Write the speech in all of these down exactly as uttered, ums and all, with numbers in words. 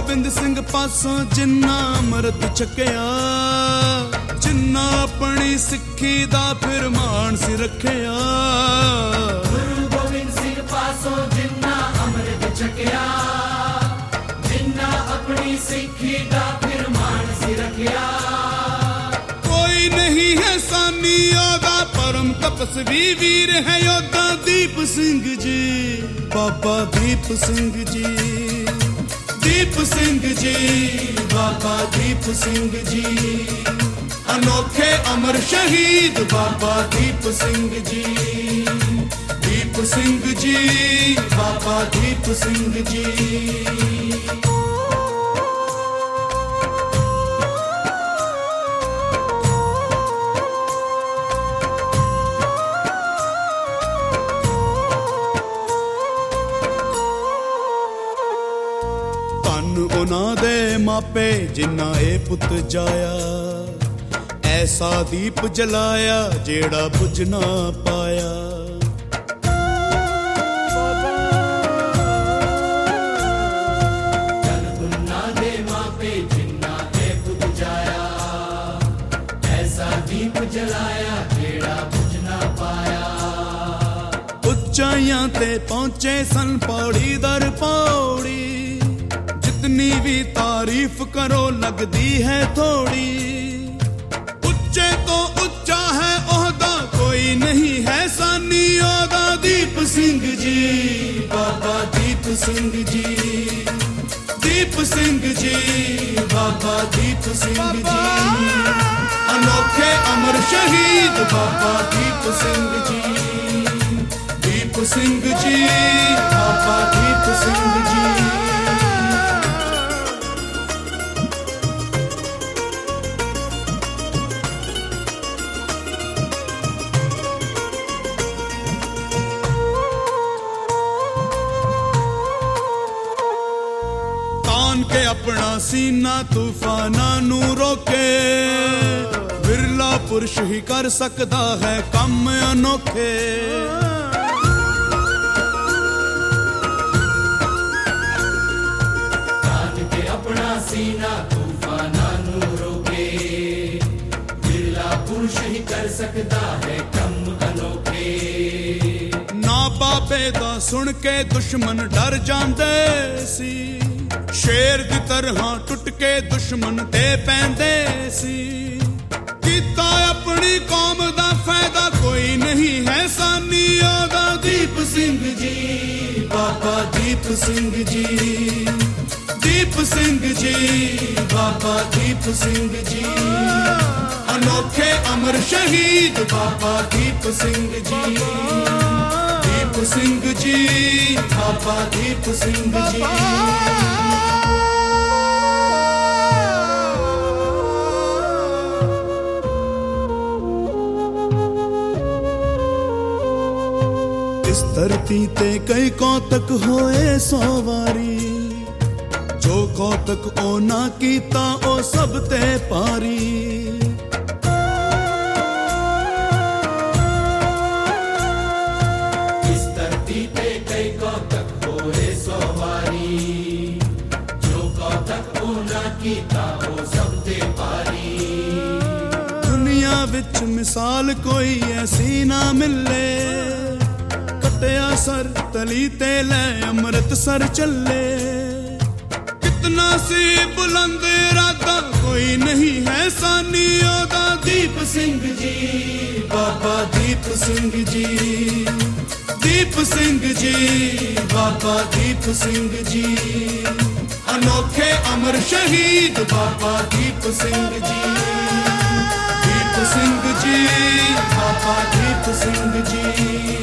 गोबिंद सिंह पासों जिन्ना अमृत छकिया, जिन्ना अपनी सिक्खी दा फिर मान सी रखिया। गुरु गोबिंद सिंह पासों जिन्ना अमृत छकिया, जिन्ना अपनी सिक्खी दा फिर मान सी रखिया। कोई नहीं है सानी योदा परम तपस्वी वीर है योदा दीप सिंह जी, बाबा दीप सिंह जी, दीप सिंह जी, बाबा दीप सिंह जी। अनोखे अमर शहीद बाबा दीप सिंह जी, दीप सिंह जी, बाबा दीप सिंह जी। उन्हां दे मापे जिन्ना ए पुत जाया, ऐसा दीप जलाया जेड़ा बुझ ना पाया। उन्हां दे मापे जिन्ना ए पुत जाया, ऐसा दीप जलाया जेड़ा बुझ ना पाया। उच्चाइयां ते पहुंचे सन पौड़ी दर पौड़ी, जितनी भी तारीफ करो लगदी है थोड़ी। उच्चे तो उच्चा है ओहदा कोई नहीं है सानी ओहदा दीप सिंह जी, बाबा दीप सिंह जी, दीप सिंह जी, बाबा दीप सिंह जी। अनोखे अमर शहीद बाबा दीप सिंह जी, दीप सिंह जी, बाबा दीप सिंह जी। के अपना सीना तूफाना नू रोके, बिरला पुरुष ही कर सकता है काम अनोखे। तान के अपना सीना तूफाना नू रोके, बिरला पुरुष ही कर सकता है काम अनोखे। ना बाबे दा सुन के दुश्मन डर जांदे सी, शेर दी तरह टुट के दुश्मन ते पैंदे सी। कीता अपनी कौम दा फायदा कोई नहीं है सानी ओदा दीप सिंह जी, बाबा दीप सिंह जी, दीप सिंह जी, बाबा दीप सिंह जी। अनोखे अमर शहीद बाबा दीप सिंह जी, दीप सिंह जी, बाबा दीप सिंह जी। धरती ते कई कौतक होए सौ वारी, जो कौतक ओ ना कीता ओ सब ते पारी। इस धरती पे कई कौतक होए सौ वारी, जो कौतक ओ ना कीता ओ सब ते पारी। दुनिया विच मिसाल कोई ऐसी ना मिले, कटिया सर तली ते ले अमृत सर चले। कितना सी बुलंद इरादा कोई नहीं है सानी ओदा दीप सिंह जी, बाबा दीप सिंह जी, दीप सिंह जी, बाबा दीप सिंह जी। अनोखे अमर शहीद बाबा दीप सिंह जी, दीप सिंह जी, बाबा दीप सिंह जी।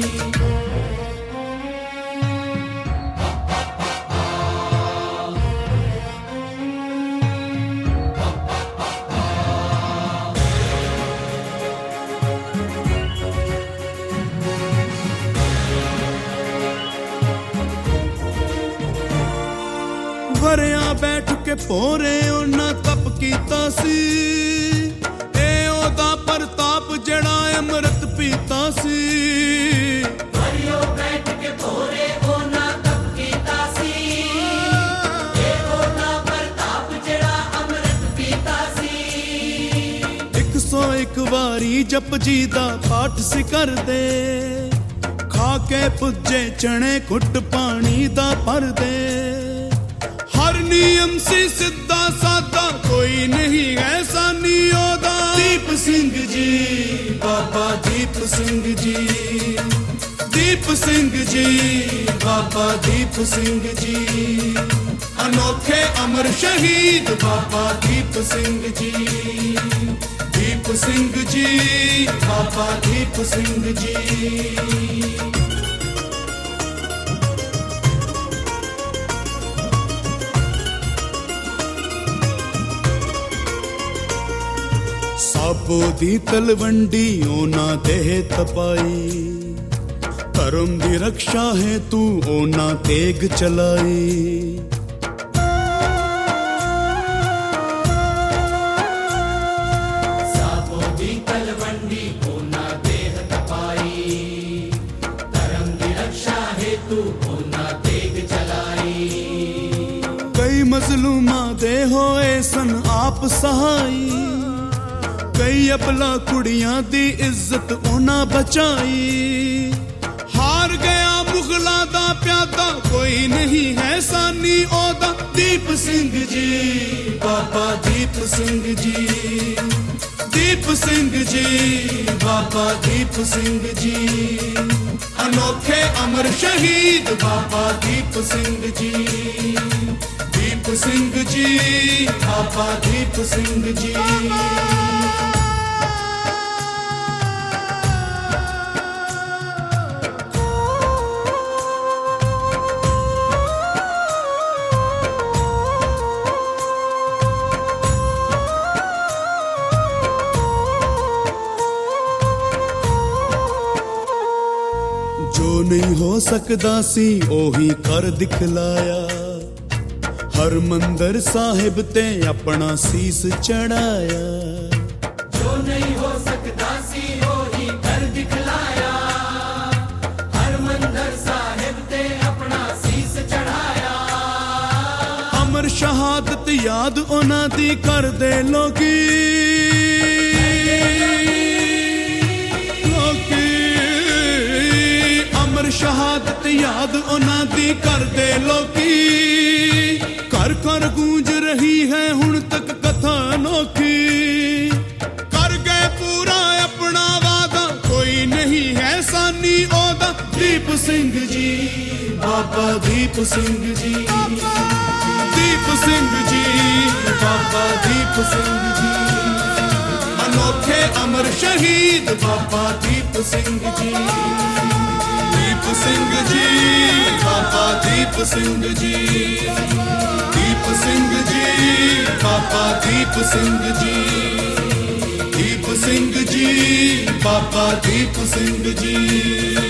वरिया बैठ के पोरे ओना तप कीता सी, ए ओदा प्रताप जड़ा अमृत पीता सी। वरिया बैठ के पोरे ओना तप कीता सी, ए ओदा जपजी दा पाठ सी कर दे, खा के पुज्जे चने घुट पानी दा भर दे। हर नियम सी सिद्धा सादा, कोई नहीं ऐसा नियोदा। दीप सिंह जी, बाबा दीप सिंह जी, दीप सिंह जी, बाबा दीप सिंह जी। अनोखे अमर शहीद बाबा दीप सिंह जी, दीप सिंह जी, बाबा दीप सिंह जी। साबो दी तलवंडी ओना देह तपाई, धर्म दी रक्षा है तू ओना तेग चलाई। साबो दी तलवंडी ओना देह तपाई, धर्म दी रक्षा है तू ओना तेग चलाई। कई मजलूमा दे होए सन आप सहाई, कई अबला कुड़ियां दी इज्जत ओना बचाई। हार गया मुगला दा प्यादा, कोई नहीं है सानी ओदा। दीप सिंह जी, बाबा दीप सिंह जी, दीप सिंह जी, बाबा दीप सिंह जी। अनोखे अमर शहीद बाबा दीप सिंह जी, दीप सिंह जी, बाबा दीप सिंह जी। जो नहीं हो सकदा सी ओही कर दिखलाया, हर मंदिर साहिब ते अपना सीस चढ़ाया। जो नहीं हो सकदा सी ओही कर दिखलाया, हर मंदिर साहिब ते अपना सीस चढ़ाया। अमर शहादत याद ओना दी कर दे लोकी, शहादत याद ओना दी कर दे लोकी। कर कर गूंज रही है हुण तक कथा अनोखी, कर गए पूरा अपना वादा, कोई नहीं है सानी ओदा। दीप सिंह जी, बाबा दीप सिंह जी, दीप सिंह जी, बाबा दीप सिंह जी। अनोखे अमर शहीद बाबा दीप सिंह जी, दीप सिंह जी, बाबा दीप सिंह जी, दीप सिंह जी, बाबा दीप सिंह जी, दीप सिंह जी, बाबा दीप सिंह जी।